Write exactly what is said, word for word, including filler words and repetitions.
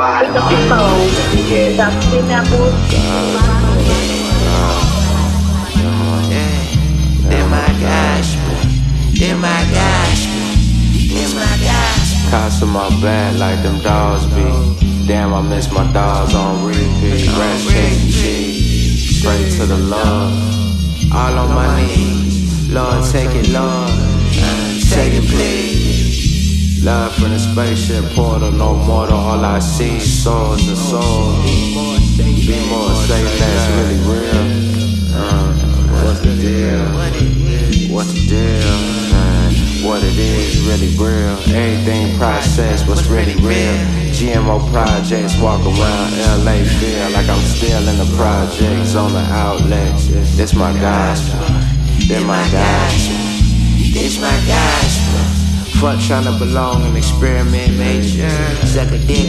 Pick up the phone. Dustin Apples. They're my guys, they're my guys, they're my guys. Cops in my back like them dogs be. Damn, I miss my dogs on repeat. Rats, cake, and cheese. Straight to the Lord. All on my knees. Lord, take it, Lord. Take it, please. Love from the spaceship portal, no mortal. All I see is swords and souls. Be more safe, that's really real. Uh, what's the deal? What's the deal? Uh, what it is really real. Everything processed, what's really real. G M O projects, walk around L A, feel like I'm still in the projects on the outlets. This my gospel, they're my gospel. This my guys. Fuck tryna belong and experiment, major. Suck a dick.